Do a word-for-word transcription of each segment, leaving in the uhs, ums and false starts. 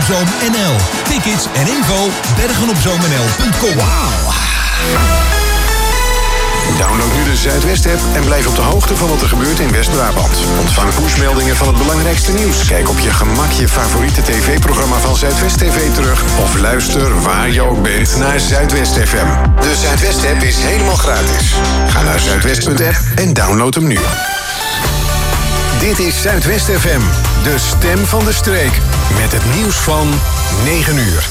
Bergenopzoom N L. Tickets en info bergenopzoomnl punt com. Wauw. Download nu de Zuidwest-app en blijf op de hoogte van wat er gebeurt in West-Brabant. Ontvang pushmeldingen van het belangrijkste nieuws. Kijk op je gemak je favoriete tv-programma van Zuidwest T V terug. Of luister waar je ook bent naar Zuidwest F M. De Zuidwest-app is helemaal gratis. Ga naar zuidwest punt app en download hem nu. Dit is Zuidwest F M, de stem van de streek. Met het nieuws van negen uur.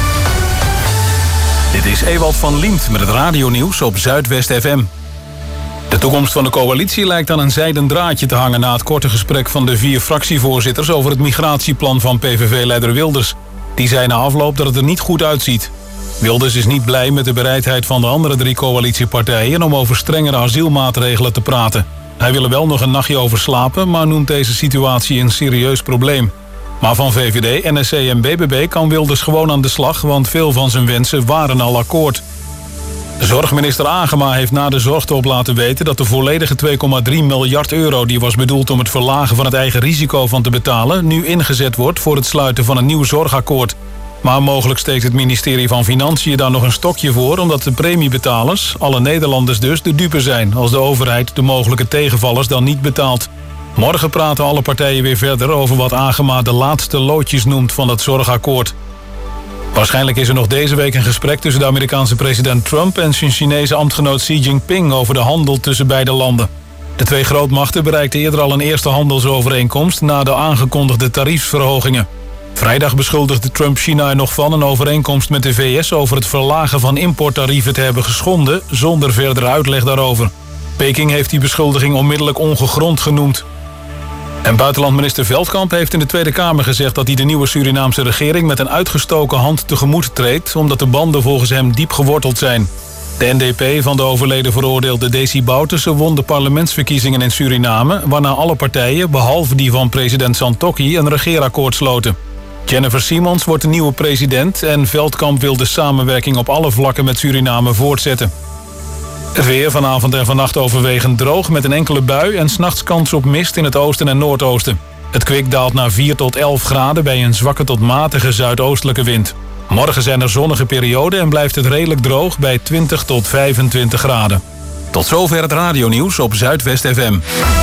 Dit is Ewald van Liemt met het radionieuws op Zuidwest F M. De toekomst van de coalitie lijkt aan een zijden draadje te hangen na het korte gesprek van de vier fractievoorzitters over het migratieplan van P V V-leider Wilders. Die zei na afloop dat het er niet goed uitziet. Wilders is niet blij met de bereidheid van de andere drie coalitiepartijen om over strengere asielmaatregelen te praten. Hij wil er wel nog een nachtje over slapen, maar noemt deze situatie een serieus probleem. Maar van V V D, N S C en B B B kan Wilders gewoon aan de slag, want veel van zijn wensen waren al akkoord. Zorgminister Agema heeft na de zorgtop laten weten dat de volledige twee komma drie miljard euro die was bedoeld om het verlagen van het eigen risico van te betalen, nu ingezet wordt voor het sluiten van een nieuw zorgakkoord. Maar mogelijk steekt het ministerie van Financiën daar nog een stokje voor, omdat de premiebetalers, alle Nederlanders dus, de dupe zijn als de overheid de mogelijke tegenvallers dan niet betaalt. Morgen praten alle partijen weer verder over wat Agema de laatste loodjes noemt van het zorgakkoord. Waarschijnlijk is er nog deze week een gesprek tussen de Amerikaanse president Trump en zijn Chinese ambtgenoot Xi Jinping over de handel tussen beide landen. De twee grootmachten bereikten eerder al een eerste handelsovereenkomst na de aangekondigde tariefsverhogingen. Vrijdag beschuldigde Trump China er nog van een overeenkomst met de V S over het verlagen van importtarieven te hebben geschonden, zonder verdere uitleg daarover. Peking heeft die beschuldiging onmiddellijk ongegrond genoemd. En buitenlandminister Veldkamp heeft in de Tweede Kamer gezegd dat hij de nieuwe Surinaamse regering met een uitgestoken hand tegemoet treedt, omdat de banden volgens hem diep geworteld zijn. De N D P van de overleden veroordeelde Desi Bouterse won de parlementsverkiezingen in Suriname, waarna alle partijen, behalve die van president Santokki, een regeerakkoord sloten. Jennifer Simons wordt de nieuwe president en Veldkamp wil de samenwerking op alle vlakken met Suriname voortzetten. Het weer vanavond en vannacht overwegend droog met een enkele bui en 's nachts kans op mist in het oosten en noordoosten. Het kwik daalt naar vier tot elf graden bij een zwakke tot matige zuidoostelijke wind. Morgen zijn er zonnige perioden en blijft het redelijk droog bij twintig tot vijfentwintig graden. Tot zover het radionieuws op Zuidwest F M.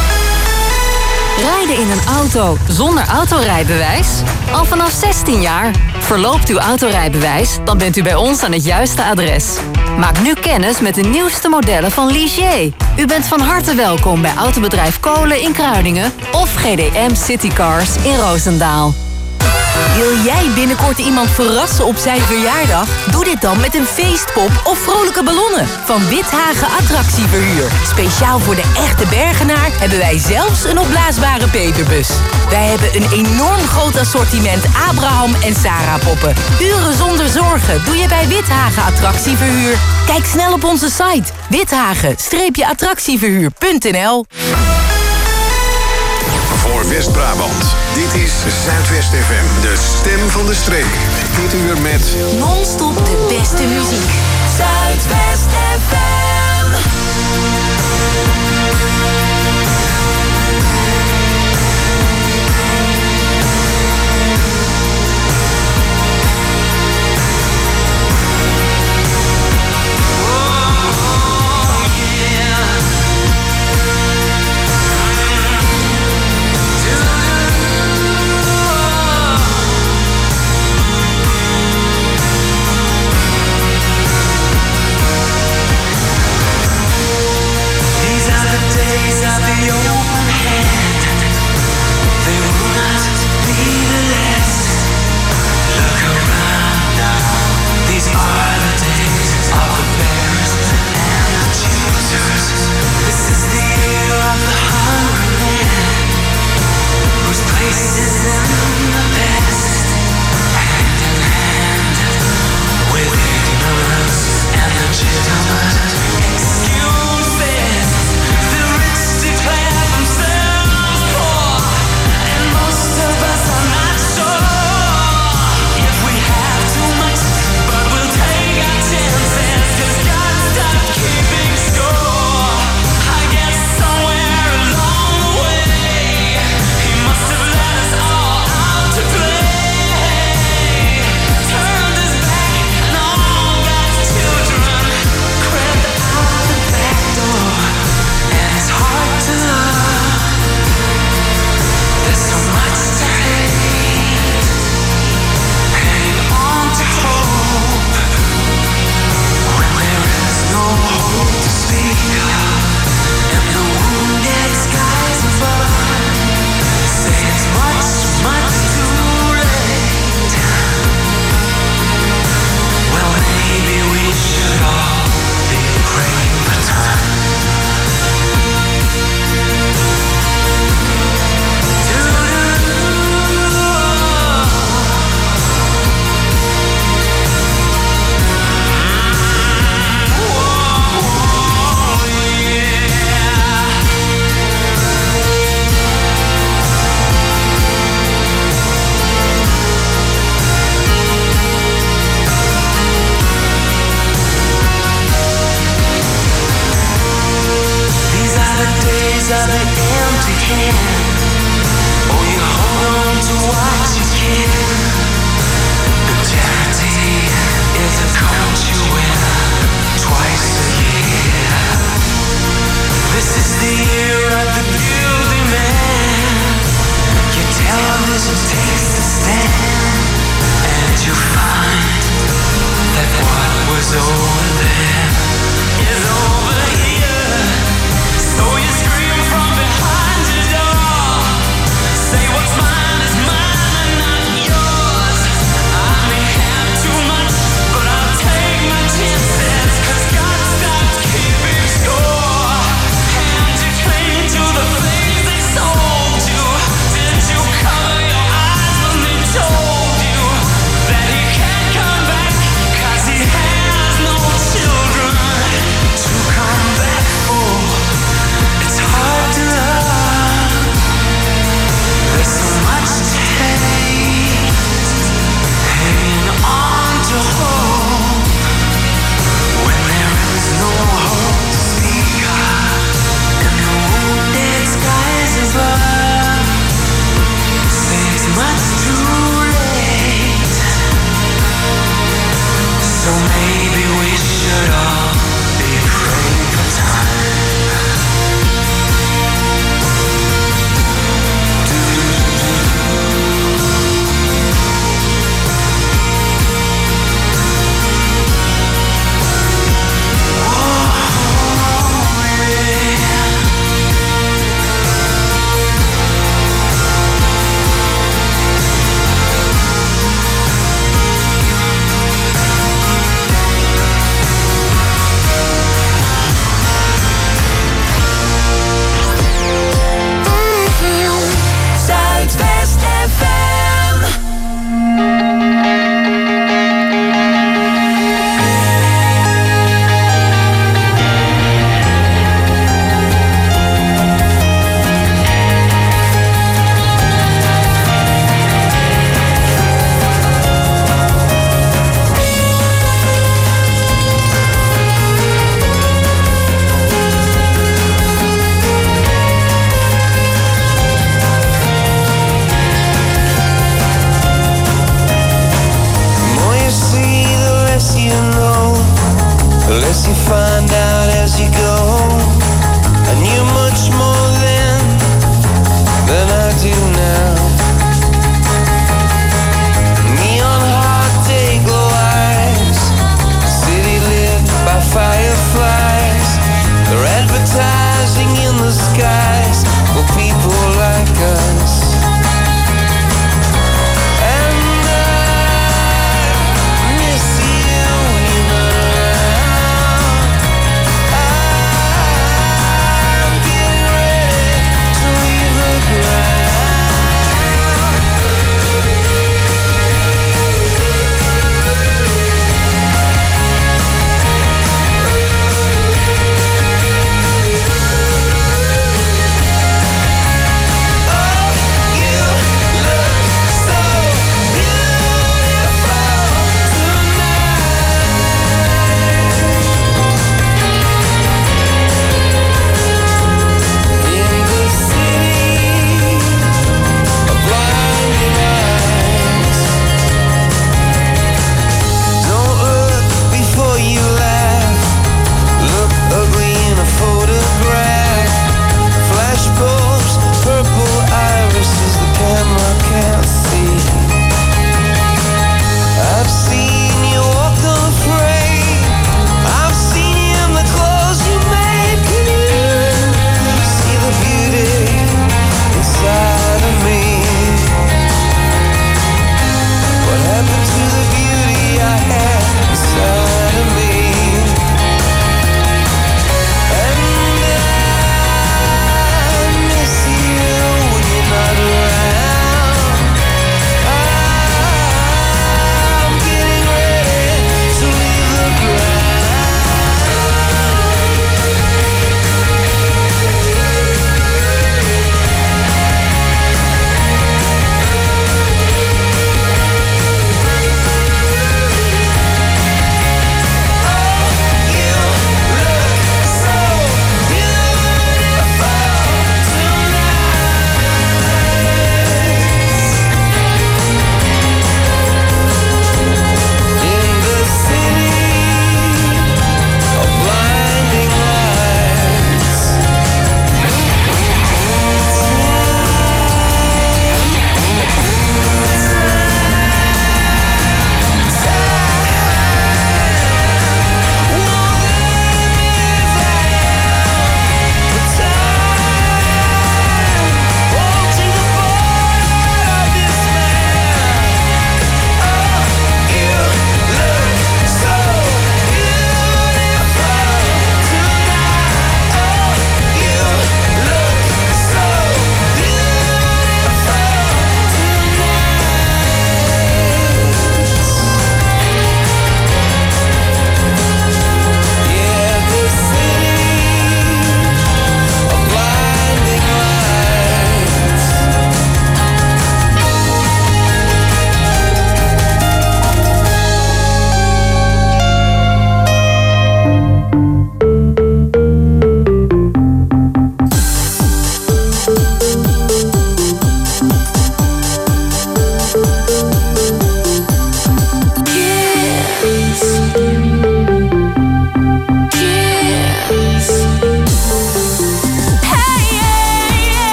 Rijden in een auto zonder autorijbewijs? Al vanaf zestien jaar. Verloopt uw autorijbewijs? Dan bent u bij ons aan het juiste adres. Maak nu kennis met de nieuwste modellen van Ligier. U bent van harte welkom bij autobedrijf Kolen in Kruiningen of G D M Citycars in Roosendaal. Wil jij binnenkort iemand verrassen op zijn verjaardag? Doe dit dan met een feestpop of vrolijke ballonnen van Withagen Attractieverhuur. Speciaal voor de echte Bergenaar hebben wij zelfs een opblaasbare peperbus. Wij hebben een enorm groot assortiment Abraham en Sarah poppen. Uren zonder zorgen doe je bij Withagen Attractieverhuur. Kijk snel op onze site withagen attractieverhuur punt n l. Voor West-Brabant. Dit is Zuidwest F M, de stem van de streek. Dit uur met non-stop de beste muziek. Zuidwest F M. Days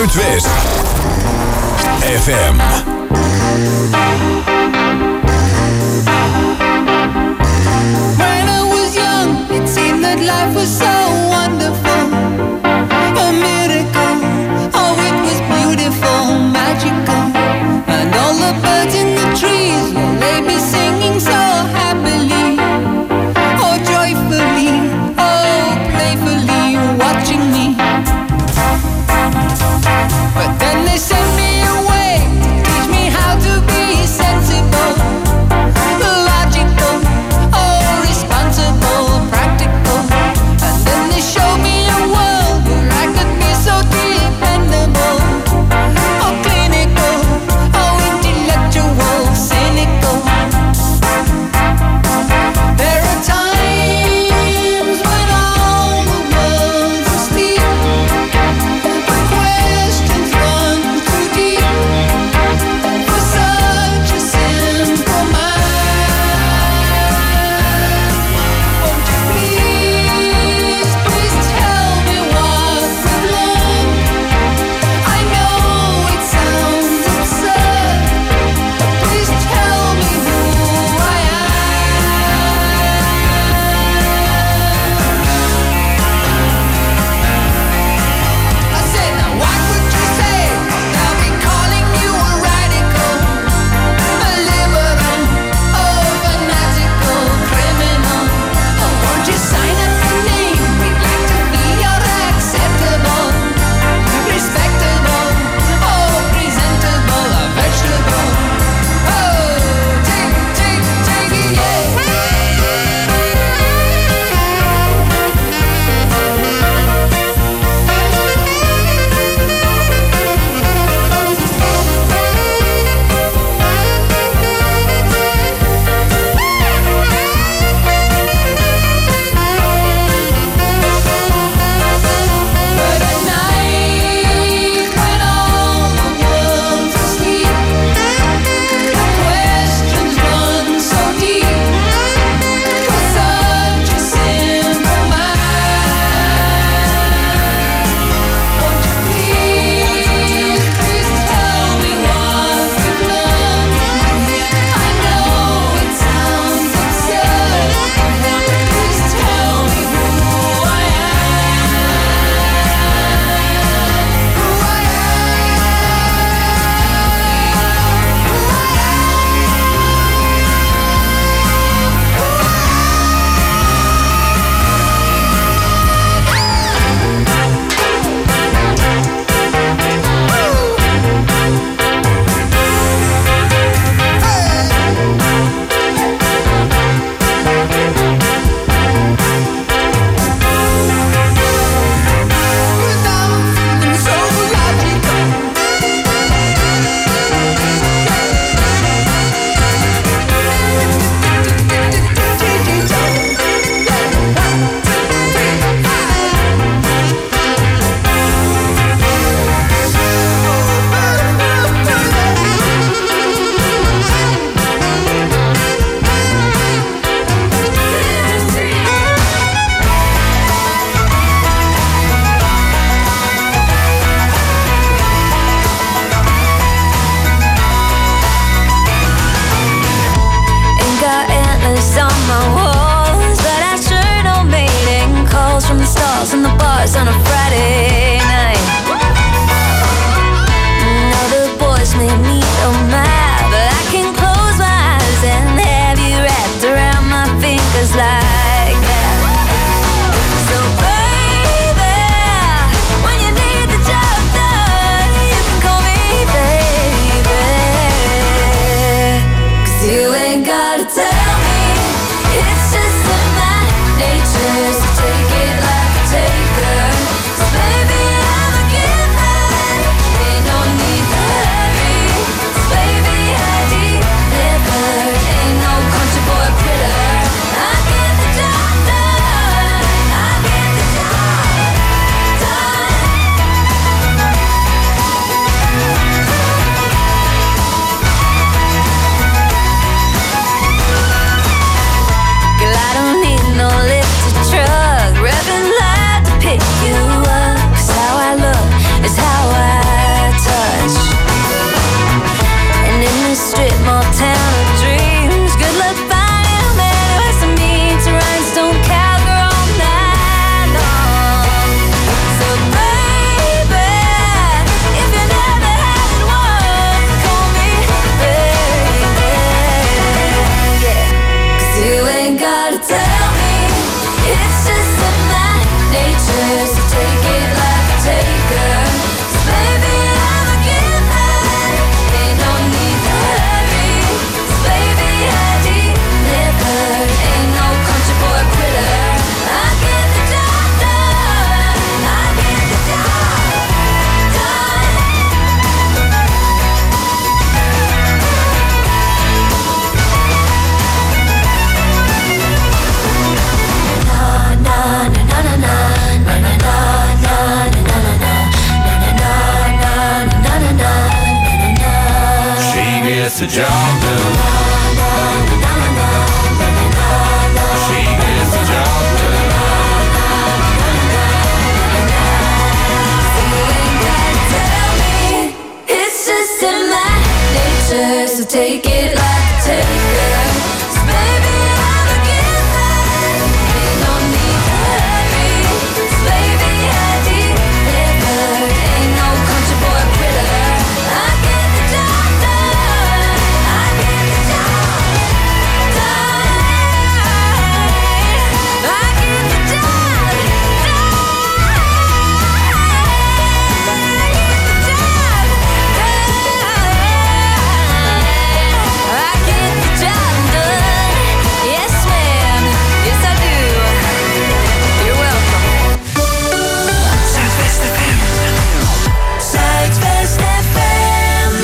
Zuidwest F M. When I was young, it seemed that life was so wonderful, a miracle. Oh, it was beautiful, magical, and all the birds in the trees, well, they be singing so happily, oh, joyfully, oh, playfully, watching me. But then they sent me away to teach me how to be sensible, logical, oh, responsible, practical. And then they showed me a world where I could be so dependable, oh, clinical, oh, intellectual, cynical. There are times when all the world's asleep, the questions run too deep for such a simple mind. Won't you please, please tell me what we've learned? I know it sounds absurd, but please tell me who I am. I said, now what would you say? I'll be calling you a radical, a liberal, oh, fanatical, criminal. Oh, won't you sign up your name? We'd like to be your acceptable, respectable, oh, presentable, a vegetable. Oh, take, take, take it, yeah. But at night, when all the world's asleep, the questions run so deep for such a simple mind. Won't you please, please tell me what we've learned? I know it sounds absurd, but please tell me who I am. Who I Ain't got antlers on my walls, but I sure don't mating calls from the stalls and the bars on a Friday night. Now the boys may need a map, but I can close my eyes and have you wrapped around my fingers like that. So baby, when you need the job done, you can call me baby. 'Cause you ain't gotta tell me, it's just in my nature, so take it like a taker. 'Cause baby, the job done. She gets the job done. It's just in my nature, so take it like a taker. 'Cause baby, I'm a giver. Ain't no need to hurry. 'Cause baby, I deliver. Ain't no country boy quitter. I get the job done. I get the job done. I get the job done. I get the job done. Yes, ma'am. Yes, I do. You're welcome. Zuidwest F M. Zuidwest F M.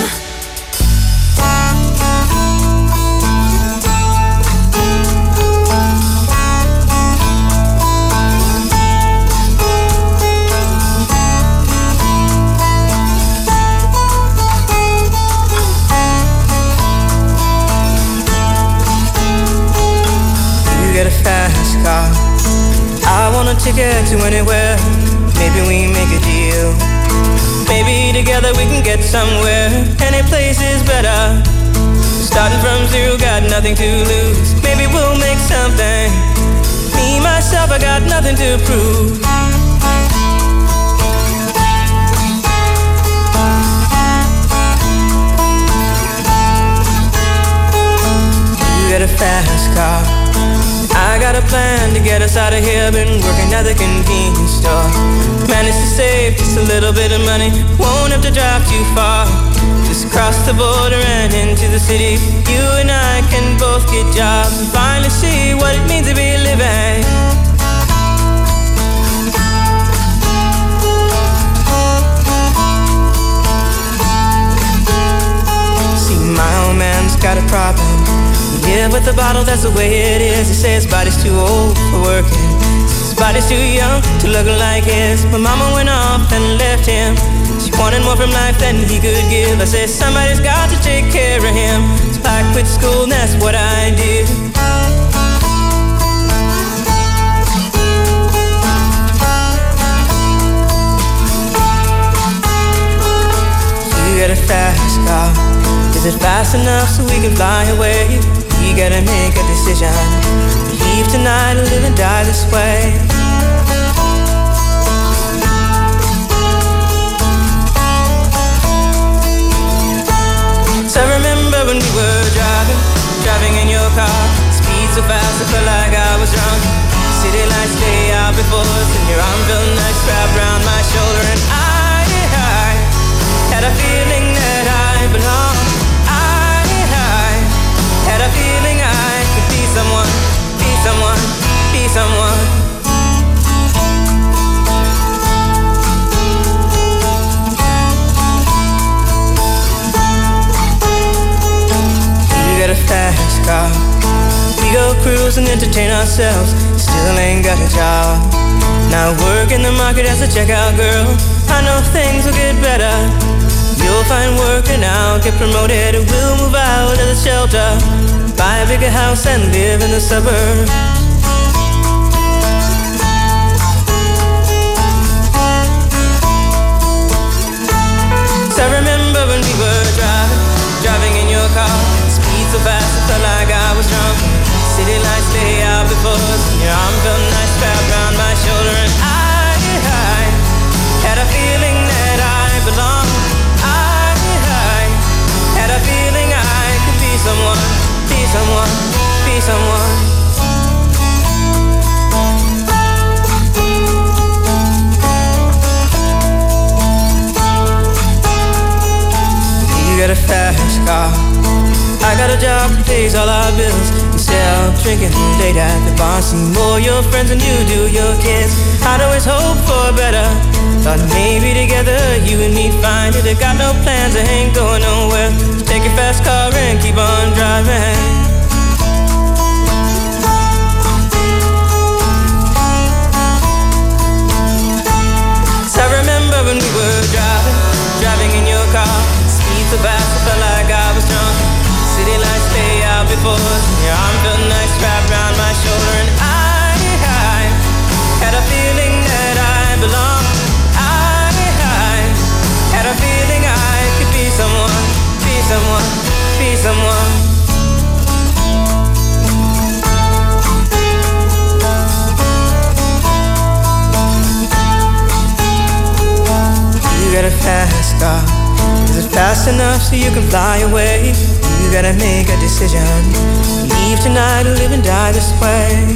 You get a fast car. I want a ticket to anywhere. Maybe we make a deal. Maybe together we can get somewhere. Any place is better. Starting from zero, got nothing to lose. Maybe we'll make something. Me, myself, I got nothing to prove. You get a fast car. I got a plan to get us out of here. Been working at the convenience store. Managed to save just a little bit of money. Won't have to drive too far. Just cross the border and into the city. You and I can both get jobs and finally see what it means to be living. See, my old man's got a problem. Live with the bottle, that's the way it is. He says his body's too old for working. His body's too young to look like his. My mama went off and left him. She wanted more from life than he could give. I said somebody's got to take care of him. So I quit school and that's what I did. You get a fast car. Is it fast enough so we can fly away? We gotta make a decision. Leave tonight or live and die this way. So I remember when we were driving, driving in your car. Speed so fast I felt like I was drunk. City lights lay out before us, and your arm felt nice wrapped around my shoulder. And I, I had a feeling that I belonged. Had a feeling I could be someone, be someone, be someone. You got a fast car. We go cruise and entertain ourselves. Still ain't got a job. Now work in the market as a checkout girl. I know things will get better. You'll find work and I'll get promoted. We'll move out of the shelter, buy a bigger house and live in the suburbs. So I remember when we were driving, driving in your car. Speed so fast I felt like I was drunk. City lights lay out before us, and your arm felt nice wrapped around my shoulder. And I, I had a feeling that I belonged. Had a feeling I could be someone, be someone, be someone. You got a fast car. I got a job that pays all our bills. Instead of drinking late at the bar, see more your friends than you do your kids. I'd always hope for better. Thought maybe together you and me find it. I got no plans, I ain't going nowhere. So take your fast car and keep on driving. So I remember when we were driving, driving in your car. Speed so fast I felt like I was drunk. car? Is it fast enough so you can fly away? You gotta make a decision. Leave tonight or live and die this way.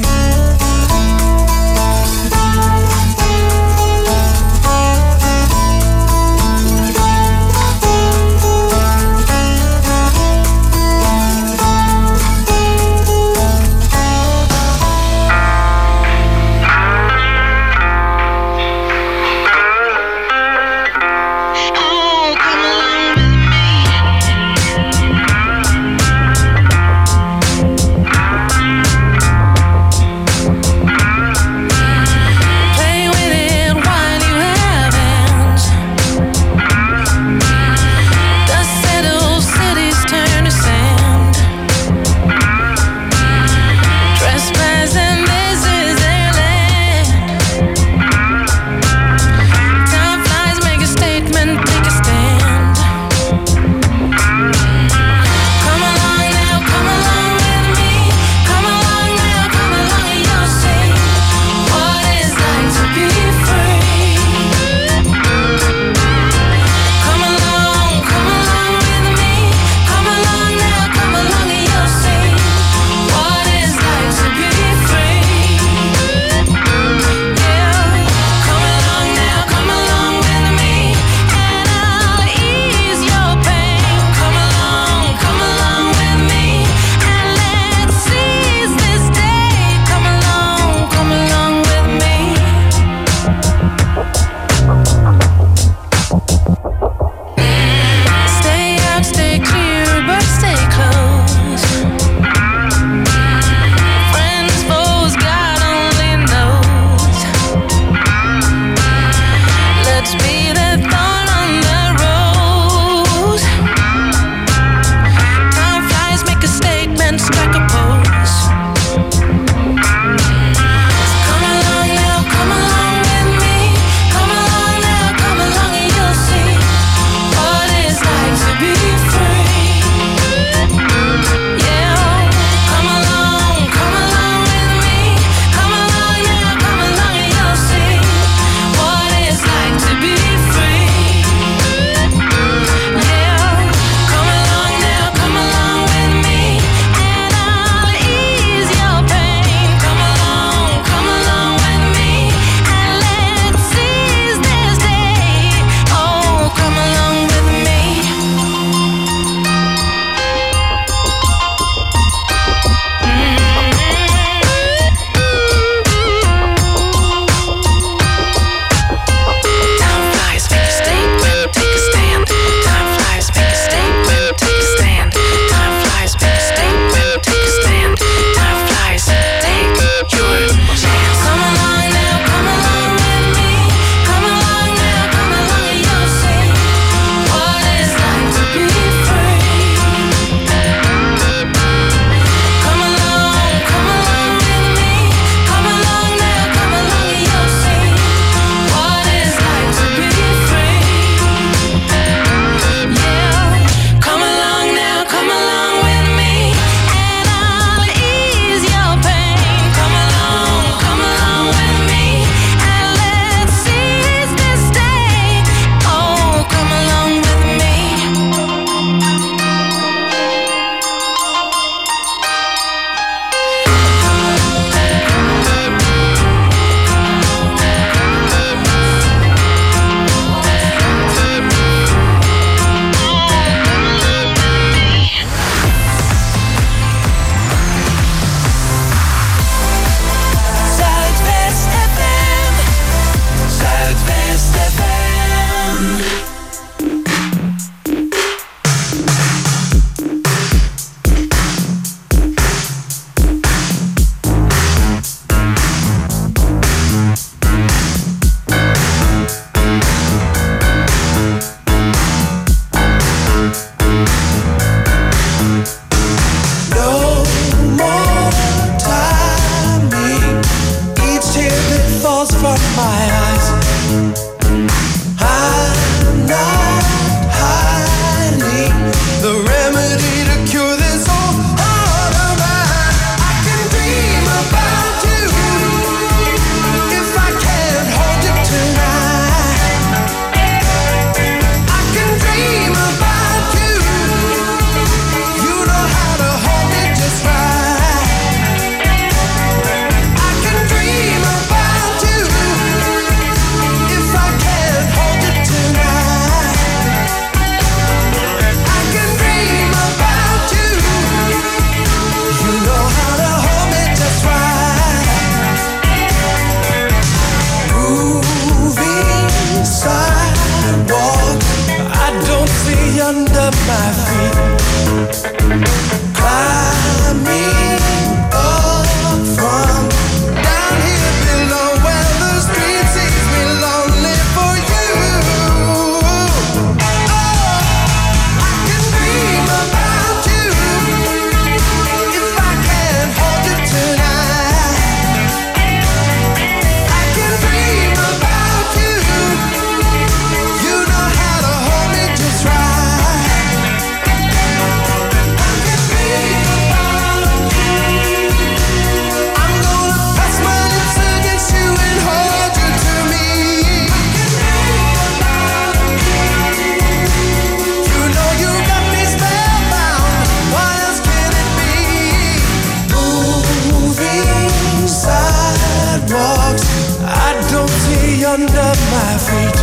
under my feet.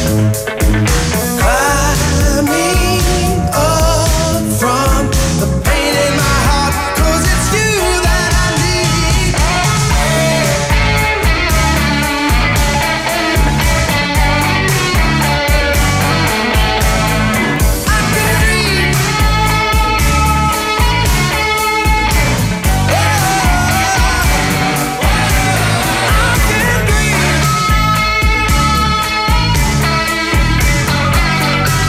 Climbing up from the pain in my heart, 'cause it's you that I need. I can breathe. I can breathe.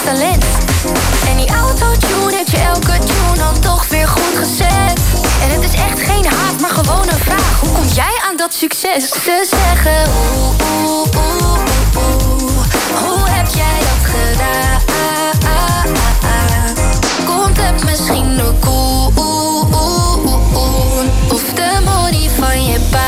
talent. En die autotune heeft je elke tune dan toch weer goed gezet. En het is echt geen haat, maar gewoon een vraag. Hoe kom jij aan dat succes? Ze zeggen oeh, oeh, oeh, oeh. Hoe heb jij dat gedaan? Komt het misschien door koe? Of de money van je pa?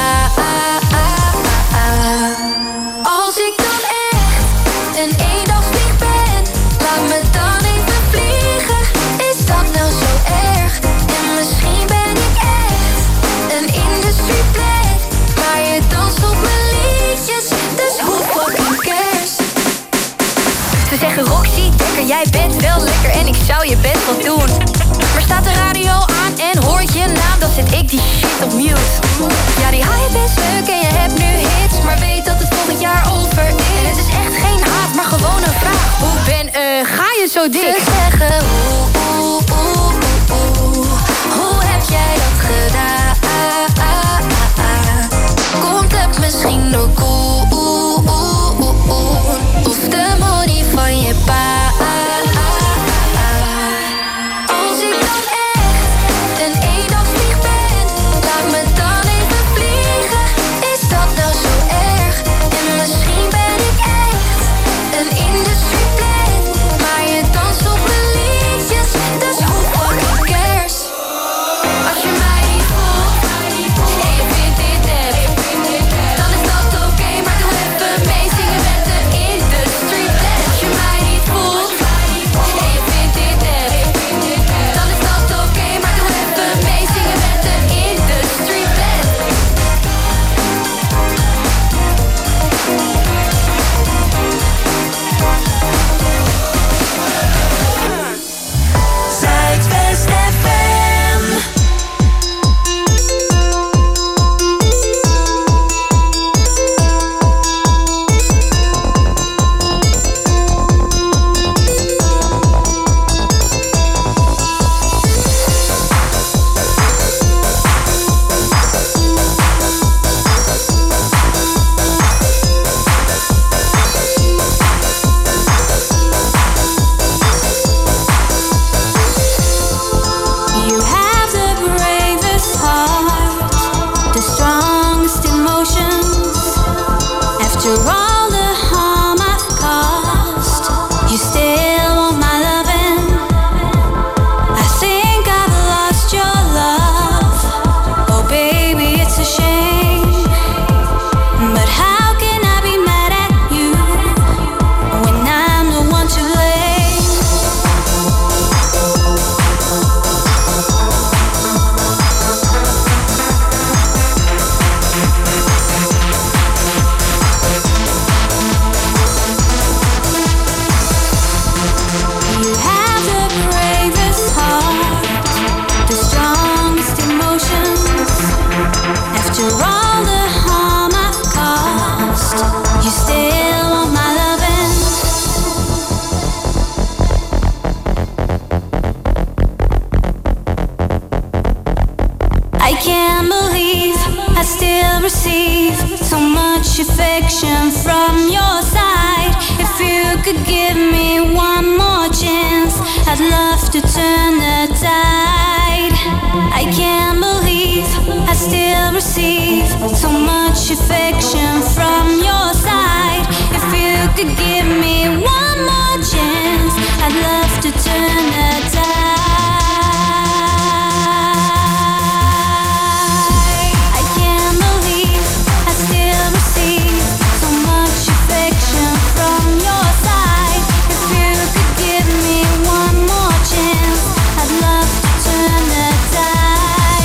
Als ik dan echt een eendagsvlieg ben, laat me dan even vliegen. Is dat nou zo erg? En misschien ben ik echt een industrieplek, maar je danst op mijn liedjes, dus hoe fucking cares? Ze zeggen Roxy, Dekker, jij bent wel lekker en ik zou je best wel doen. Maar staat de radio aan en hoort je naam, dan zet ik die shit op mute. Ja, die hype is leuk en je hebt nu hits, maar weet dat het volgend jaar over is. En het is echt geen haat, maar gewoon een vraag. Hoe ben, eh, ga je zo dik? Ze zeggen oeh, oeh, oeh, oeh. Hoe heb jij dat gedaan? Komt het misschien door koe? Of de money van je pa?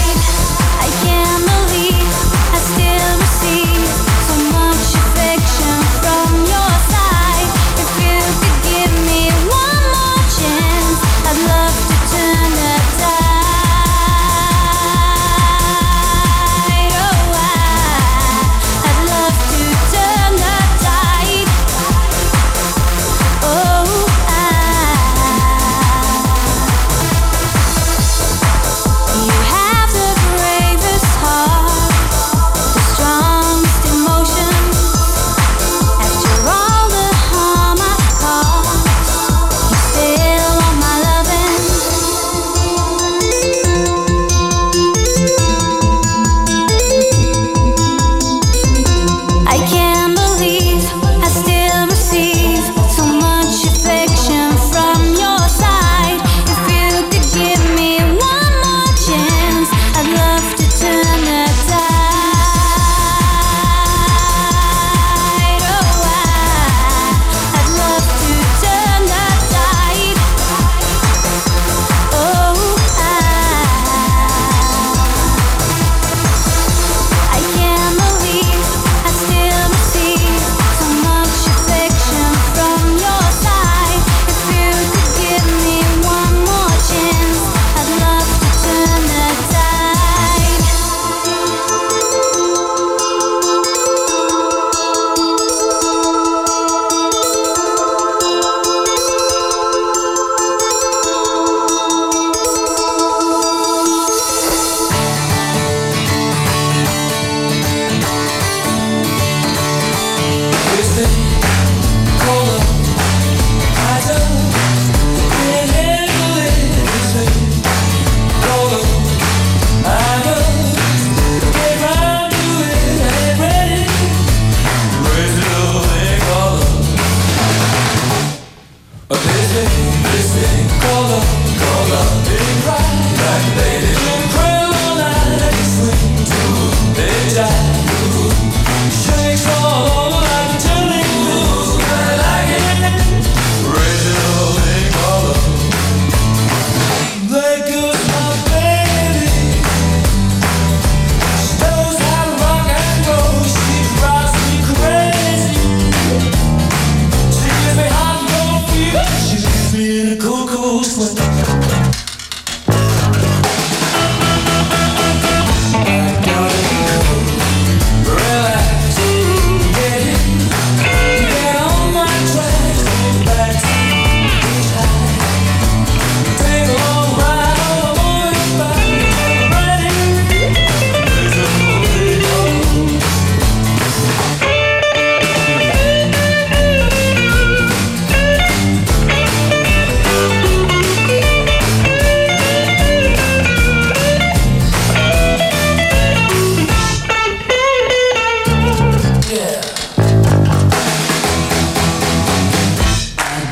Affection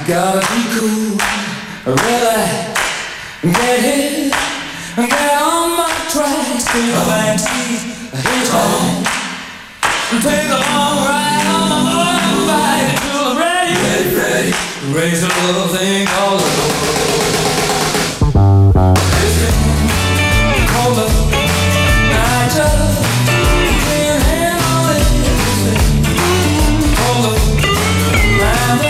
Gotta be cool, relax, get hit, get on my tracks, take a backseat, hitchhike, take a long ride on my motorbike till I'm ready, ready, ready, raise a little thing called love. It's been cold up, night just can't handle it. It's been cold up, night.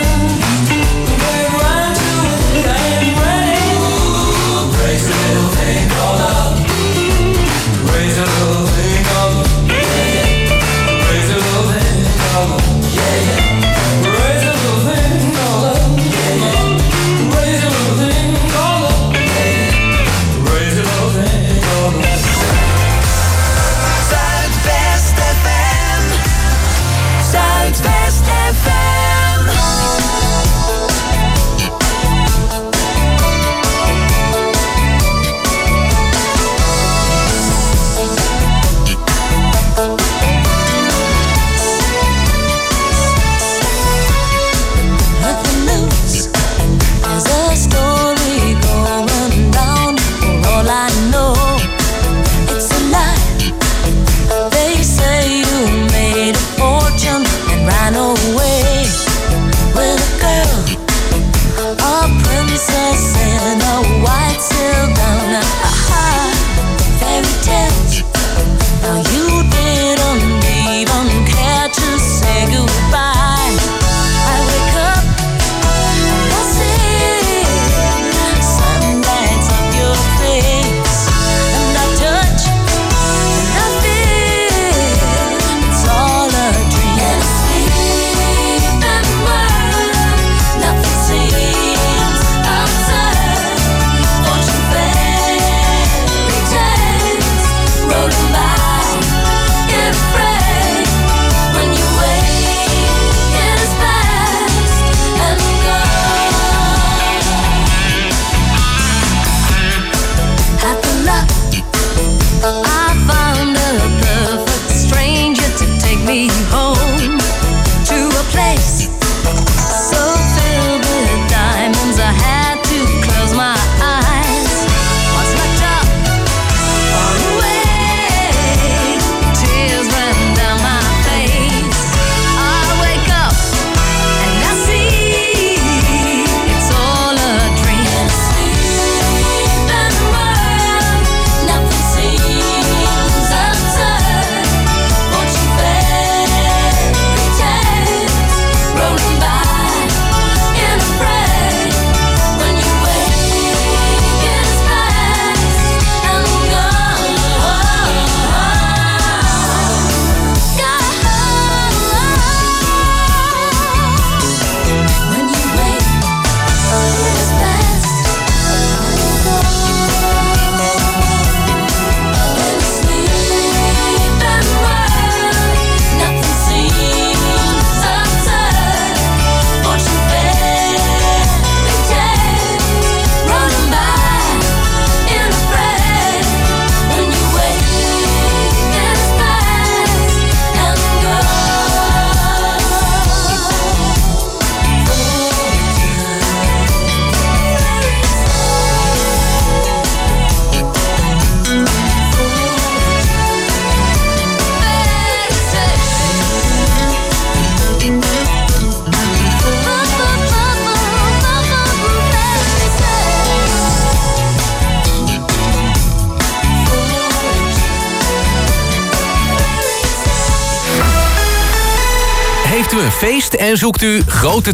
Heeft u een feest en zoekt u grote